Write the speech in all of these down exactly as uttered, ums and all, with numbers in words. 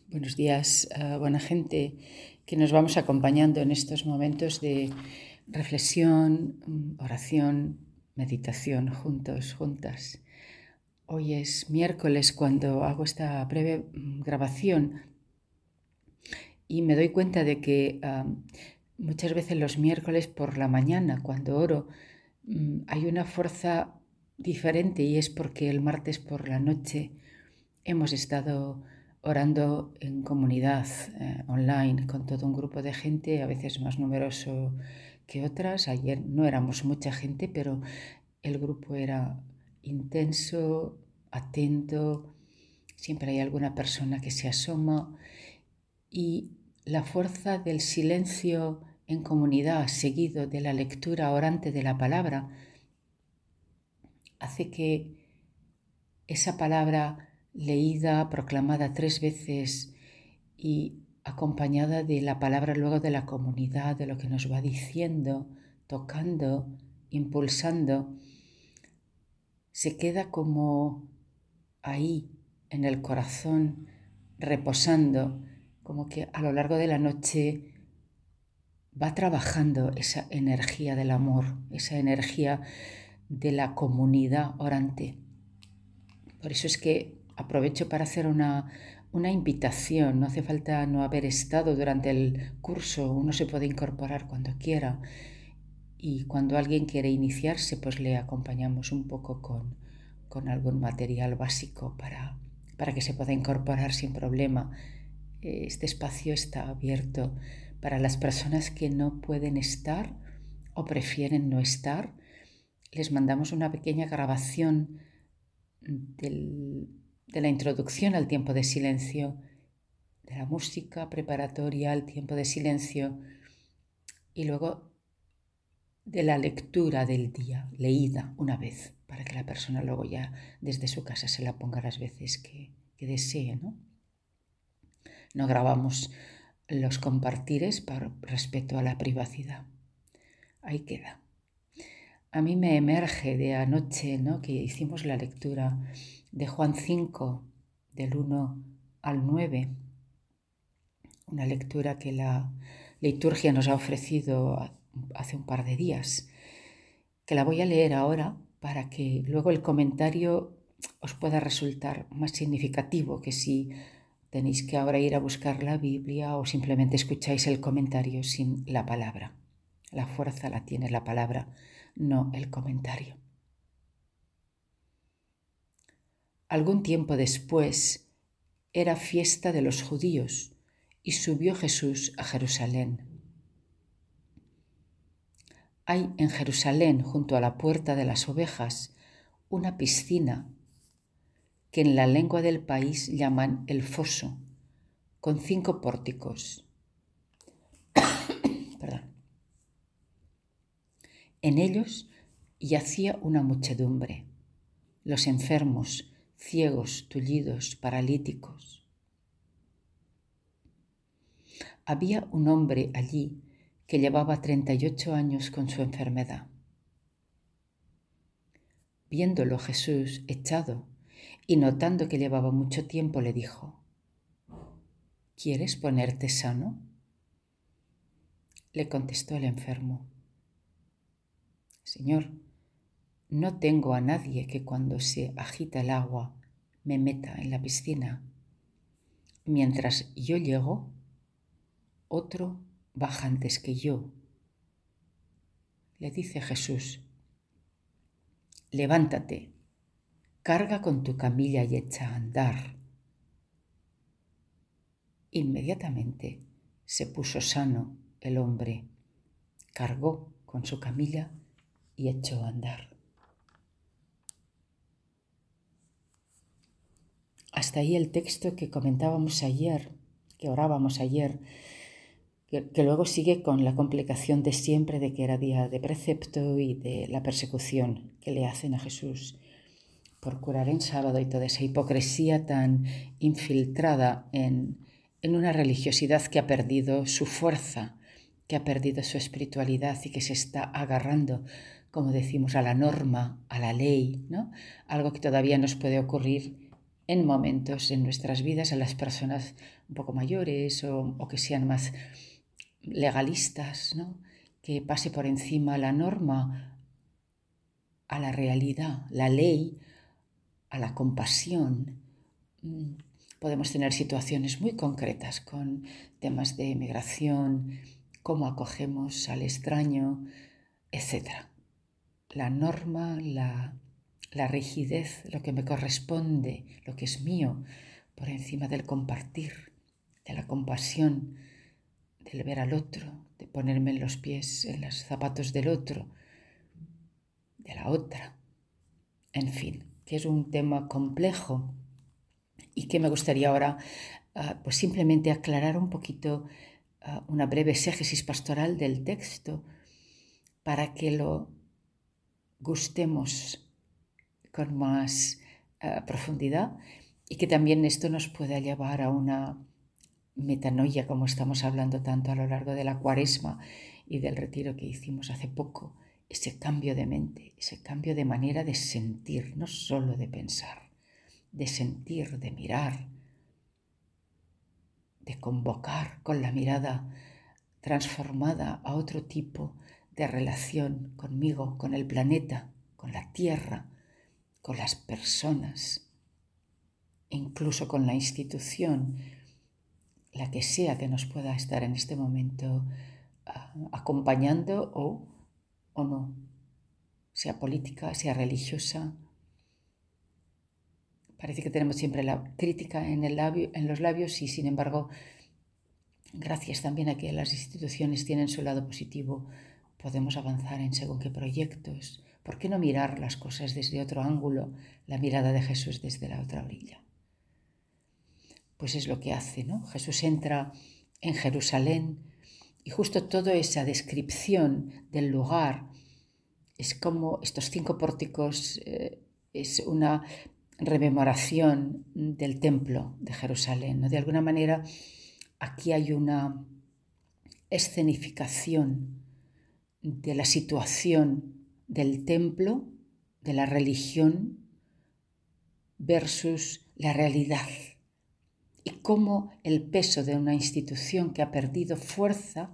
Buenos días, uh, buena gente que nos vamos acompañando en estos momentos de reflexión, oración, meditación, juntos, juntas. Hoy es miércoles cuando hago esta breve grabación y me doy cuenta de que um, muchas veces los miércoles por la mañana, cuando oro, um, hay una fuerza diferente, y es porque el martes por la noche hemos estado orando en comunidad eh, online con todo un grupo de gente, a veces más numeroso que otras. Ayer no éramos mucha gente, pero el grupo era intenso, atento, siempre hay alguna persona que se asoma, y la fuerza del silencio en comunidad seguido de la lectura orante de la palabra hace que esa palabra leída, proclamada tres veces y acompañada de la palabra luego de la comunidad, de lo que nos va diciendo, tocando, impulsando, se queda como ahí en el corazón, reposando, como que a lo largo de la noche va trabajando esa energía del amor, esa energía de la comunidad orante. Por eso es que aprovecho para hacer una, una invitación. No hace falta no haber estado durante el curso, uno se puede incorporar cuando quiera, y cuando alguien quiere iniciarse, pues le acompañamos un poco con, con algún material básico para, para que se pueda incorporar sin problema. Este espacio está abierto para las personas que no pueden estar o prefieren no estar. Les mandamos una pequeña grabación del, de la introducción al tiempo de silencio, de la música preparatoria al tiempo de silencio, y luego de la lectura del día, leída una vez, para que la persona luego ya desde su casa se la ponga las veces que, que desee, ¿no? No grabamos los compartires por respeto a la privacidad. Ahí queda. A mí me emerge de anoche, ¿no?, que hicimos la lectura de Juan cinco, del uno al nueve, una lectura que la liturgia nos ha ofrecido hace un par de días, que la voy a leer ahora para que luego el comentario os pueda resultar más significativo que si tenéis que ahora ir a buscar la Biblia o simplemente escucháis el comentario sin la palabra. La fuerza la tiene la palabra, no el comentario. Algún tiempo después era fiesta de los judíos y subió Jesús a Jerusalén. Hay en Jerusalén, junto a la puerta de las ovejas, una piscina que en la lengua del país llaman el foso, con cinco pórticos. Perdón. En ellos yacía una muchedumbre, los enfermos, ciegos, tullidos, paralíticos. Había un hombre allí que llevaba treinta y ocho años con su enfermedad. Viéndolo Jesús echado y notando que llevaba mucho tiempo, le dijo: ¿Quieres ponerte sano? Le contestó el enfermo: Señor, no tengo a nadie que cuando se agita el agua me meta en la piscina. Mientras yo llego, otro baja antes que yo. Le dice Jesús: levántate, carga con tu camilla y echa a andar. Inmediatamente se puso sano el hombre, cargó con su camilla y echó a andar. Hasta ahí el texto que comentábamos ayer, que orábamos ayer, que, que luego sigue con la complicación de siempre de que era día de precepto y de la persecución que le hacen a Jesús por curar en sábado, y toda esa hipocresía tan infiltrada en, en una religiosidad que ha perdido su fuerza, que ha perdido su espiritualidad y que se está agarrando, como decimos, a la norma, a la ley, ¿no? Algo que todavía nos puede ocurrir en momentos en nuestras vidas a las personas un poco mayores o, o que sean más legalistas, ¿no? Que pase por encima la norma a la realidad, la ley a la compasión. Podemos tener situaciones muy concretas con temas de migración, cómo acogemos al extraño, etcétera. La norma, la, la rigidez, lo que me corresponde, lo que es mío, por encima del compartir, de la compasión, del ver al otro, de ponerme en los pies, en los zapatos del otro, de la otra. En fin, que es un tema complejo y que me gustaría ahora uh, pues simplemente aclarar un poquito, uh, una breve exégesis pastoral del texto para que lo gustemos con más uh, profundidad y que también esto nos pueda llevar a una metanoia, como estamos hablando tanto a lo largo de la Cuaresma y del retiro que hicimos hace poco, ese cambio de mente, ese cambio de manera de sentir, no solo de pensar, de sentir, de mirar, de convocar con la mirada transformada a otro tipo de relación conmigo, con el planeta, con la tierra, con las personas, incluso con la institución, la que sea que nos pueda estar en este momento uh, acompañando o, o no, sea política, sea religiosa. Parece que tenemos siempre la crítica en, el labio, en los labios y, sin embargo, gracias también a que las instituciones tienen su lado positivo, podemos avanzar en según qué proyectos. ¿Por qué no mirar las cosas desde otro ángulo, la mirada de Jesús desde la otra orilla? Pues es lo que hace, ¿no? Jesús entra en Jerusalén y justo toda esa descripción del lugar es como estos cinco pórticos, eh, es una rememoración del templo de Jerusalén, ¿no? De alguna manera aquí hay una escenificación de la situación del templo, de la religión, versus la realidad. Y cómo el peso de una institución que ha perdido fuerza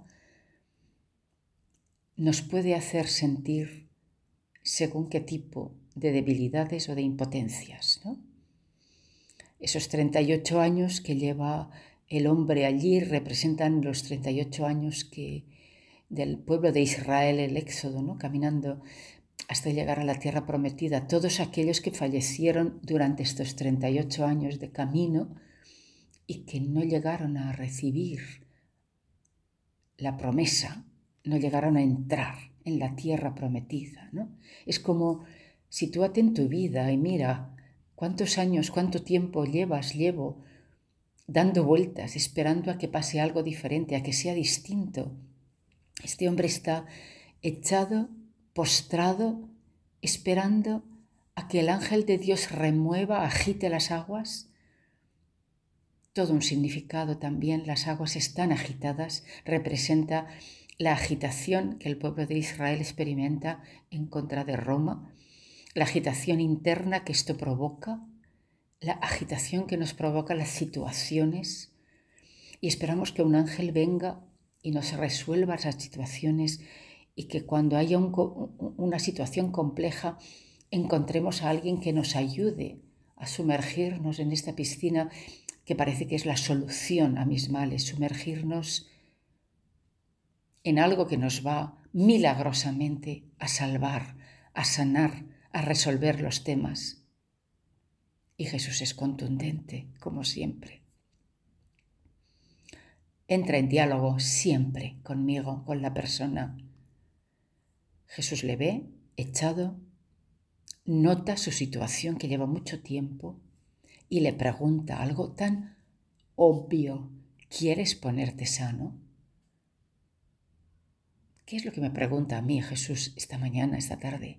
nos puede hacer sentir según qué tipo de debilidades o de impotencias, ¿no? Esos treinta y ocho años que lleva el hombre allí representan los treinta y ocho años que, del pueblo de Israel, el éxodo, ¿no? Caminando hasta llegar a la tierra prometida. Todos aquellos que fallecieron durante estos treinta y ocho años de camino y que no llegaron a recibir la promesa, no llegaron a entrar en la tierra prometida, ¿no? Es como, sitúate en tu vida y mira cuántos años, cuánto tiempo llevas, llevo dando vueltas, esperando a que pase algo diferente, a que sea distinto. Este hombre está echado, postrado, esperando a que el ángel de Dios remueva, agite las aguas. Todo un significado también, las aguas están agitadas, representa la agitación que el pueblo de Israel experimenta en contra de Roma, la agitación interna que esto provoca, la agitación que nos provoca las situaciones, y esperamos que un ángel venga y nos resuelva esas situaciones y que cuando haya un, una situación compleja encontremos a alguien que nos ayude a sumergirnos en esta piscina que parece que es la solución a mis males, sumergirnos en algo que nos va milagrosamente a salvar, a sanar, a resolver los temas. Y Jesús es contundente, como siempre. Entra en diálogo siempre conmigo, con la persona. Jesús le ve, echado, nota su situación que lleva mucho tiempo y le pregunta algo tan obvio. ¿Quieres ponerte sano? ¿Qué es lo que me pregunta a mí Jesús esta mañana, esta tarde?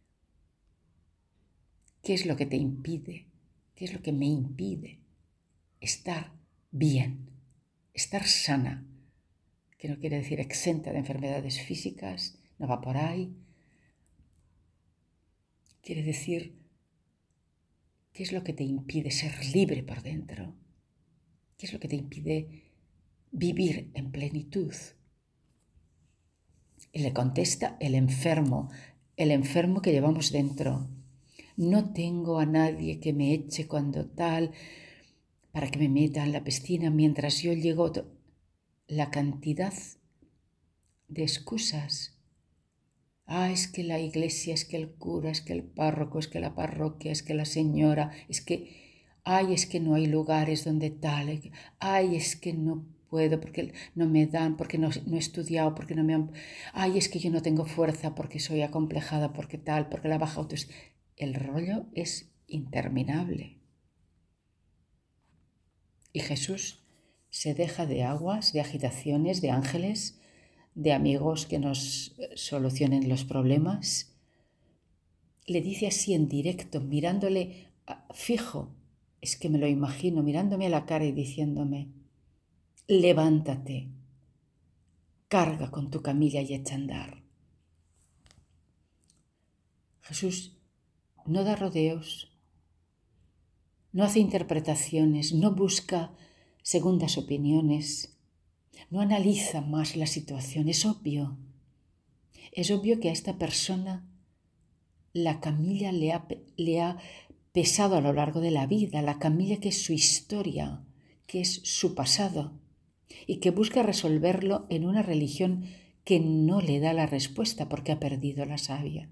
¿Qué es lo que te impide? ¿Qué es lo que me impide estar bien, estar sana? Que no quiere decir exenta de enfermedades físicas, no va por ahí. Quiere decir ¿Qué es lo que te impide ser libre por dentro? ¿Qué es lo que te impide vivir en plenitud? Y le contesta el enfermo, el enfermo que llevamos dentro. No tengo a nadie que me eche cuando tal, para que me meta en la piscina mientras yo llego. La cantidad de excusas. Ah, es que la iglesia, es que el cura, es que el párroco, es que la parroquia, es que la señora, es que, ay, es que no hay lugares donde tal, ay, es que no puedo porque no me dan, porque no, no he estudiado, porque no me han, ay, es que yo no tengo fuerza porque soy acomplejada, porque tal, porque la baja autoestima. El rollo es interminable. Y Jesús se deja de aguas, de agitaciones, de ángeles, de amigos que nos solucionen los problemas. Le dice así en directo, mirándole fijo, es que me lo imagino, mirándome a la cara y diciéndome, levántate, carga con tu camilla y echa a andar. Jesús no da rodeos, no hace interpretaciones, no busca segundas opiniones, no analiza más la situación. Es obvio, es obvio que a esta persona la camilla le ha, le ha pesado a lo largo de la vida, la camilla que es su historia, que es su pasado, y que busca resolverlo en una religión que no le da la respuesta porque ha perdido la savia.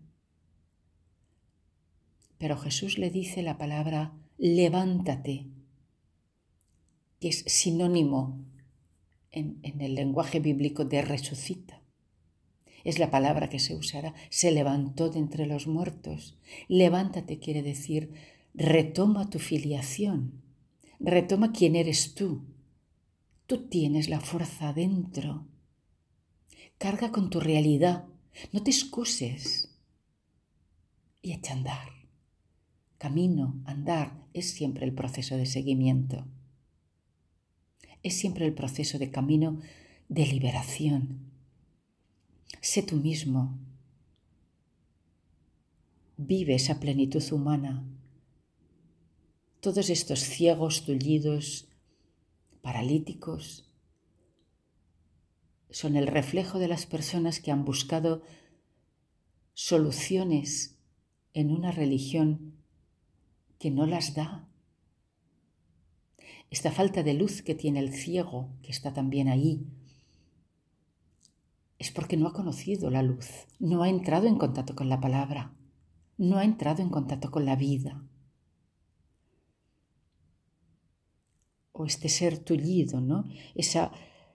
Pero Jesús le dice la palabra levántate, que es sinónimo en, en el lenguaje bíblico de resucita. Es la palabra que se usará. Se levantó de entre los muertos. Levántate quiere decir retoma tu filiación, retoma quién eres tú. Tú tienes la fuerza adentro. Carga con tu realidad. No te excuses. Y echa a andar. Camino, andar, es siempre el proceso de seguimiento. Es siempre el proceso de camino de liberación. Sé tú mismo. Vive esa plenitud humana. Todos estos ciegos, tullidos, paralíticos, son el reflejo de las personas que han buscado soluciones en una religión que no las da. Esta falta de luz que tiene el ciego, que está también ahí, es porque no ha conocido la luz, no ha entrado en contacto con la palabra, no ha entrado en contacto con la vida. O este ser tullido, ¿no? Esa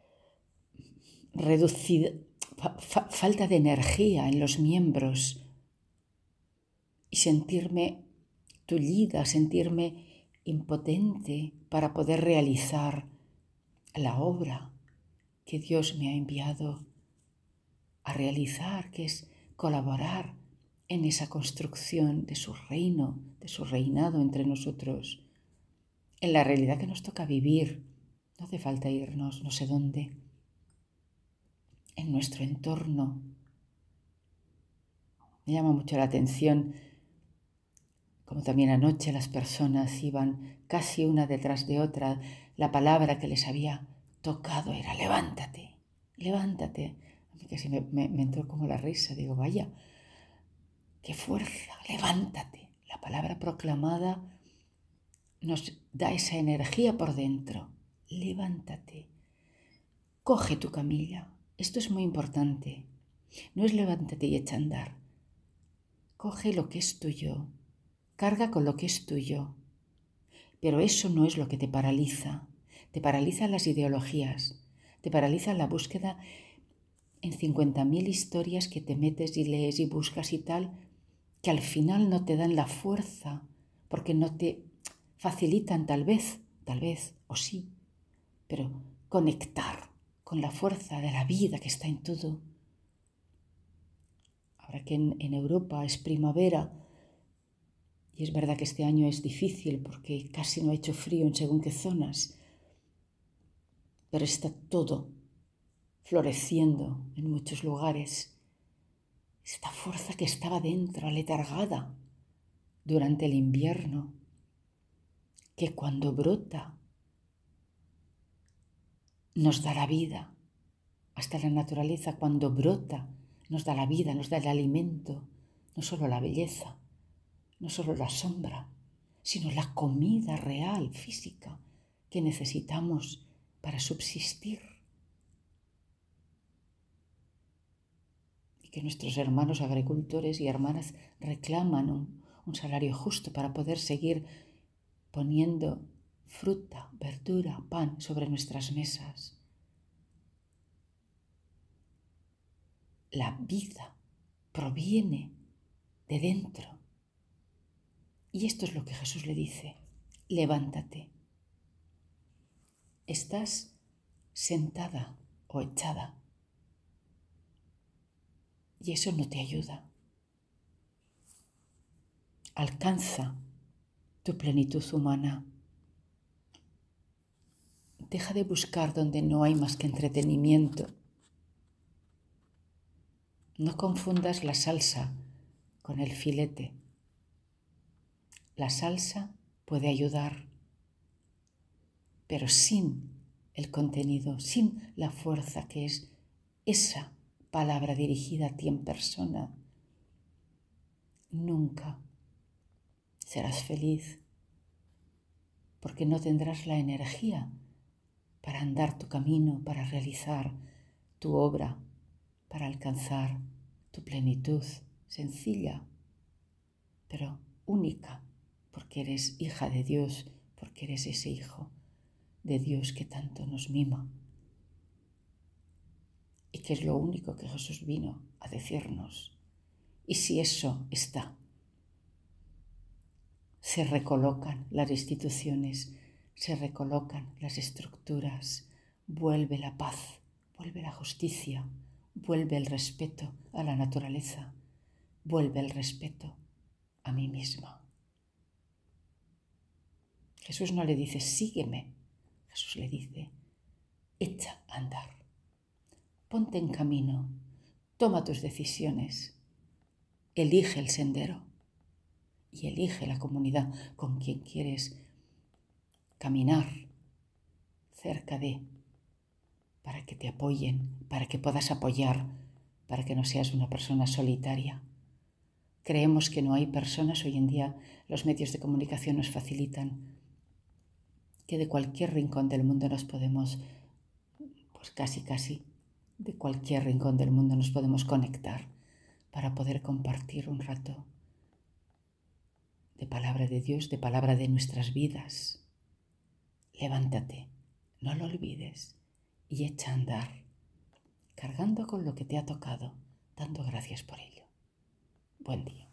reducida, fa, falta de energía en los miembros y sentirme tullida, sentirme impotente para poder realizar la obra que Dios me ha enviado a realizar, que es colaborar en esa construcción de su reino, de su reinado entre nosotros, en la realidad que nos toca vivir. No hace falta irnos no sé dónde, en nuestro entorno. Me llama mucho la atención como también anoche las personas iban casi una detrás de otra. La palabra que les había tocado era levántate, levántate. A mí casi me, me, me entró como la risa, digo, vaya, qué fuerza, levántate. La palabra proclamada nos da esa energía por dentro. Levántate, coge tu camilla. Esto es muy importante. No es levántate y echa a andar. Coge lo que es tuyo. Carga con lo que es tuyo. Pero eso no es lo que te paraliza. Te paralizan las ideologías. Te paraliza la búsqueda en cincuenta mil historias que te metes y lees y buscas y tal, que al final no te dan la fuerza, porque no te facilitan tal vez, tal vez, o sí, pero conectar con la fuerza de la vida que está en todo. Ahora que en, en Europa es primavera, y es verdad que este año es difícil porque casi no ha hecho frío en según qué zonas, pero está todo floreciendo en muchos lugares. Esta fuerza que estaba dentro, aletargada durante el invierno, que cuando brota nos da la vida. Hasta la naturaleza cuando brota nos da la vida, nos da el alimento, no solo la belleza, no solo la sombra, sino la comida real, física, que necesitamos para subsistir. Y que nuestros hermanos agricultores y hermanas reclaman un, un salario justo para poder seguir poniendo fruta, verdura, pan sobre nuestras mesas. La vida proviene de dentro. Y esto es lo que Jesús le dice: levántate. Estás sentada o echada y eso no te ayuda. Alcanza tu plenitud humana. Deja de buscar donde no hay más que entretenimiento. No confundas la salsa con el filete. La salsa puede ayudar, pero sin el contenido, sin la fuerza que es esa palabra dirigida a ti en persona, nunca serás feliz, porque no tendrás la energía para andar tu camino, para realizar tu obra, para alcanzar tu plenitud sencilla, pero única, porque eres hija de Dios, porque eres ese hijo de Dios que tanto nos mima y que es lo único que Jesús vino a decirnos. Y si eso está, se recolocan las instituciones, se recolocan las estructuras, vuelve la paz, vuelve la justicia, vuelve el respeto a la naturaleza, vuelve el respeto a mí misma. Jesús no le dice sígueme, Jesús le dice echa a andar, ponte en camino, toma tus decisiones, elige el sendero y elige la comunidad con quien quieres caminar cerca de, para que te apoyen, para que puedas apoyar, para que no seas una persona solitaria. Creemos que no hay personas, hoy en día los medios de comunicación nos facilitan que de cualquier rincón del mundo nos podemos, pues casi casi, de cualquier rincón del mundo nos podemos conectar para poder compartir un rato de palabra de Dios, de palabra de nuestras vidas. Levántate, no lo olvides y echa a andar, cargando con lo que te ha tocado, dando gracias por ello. Buen día.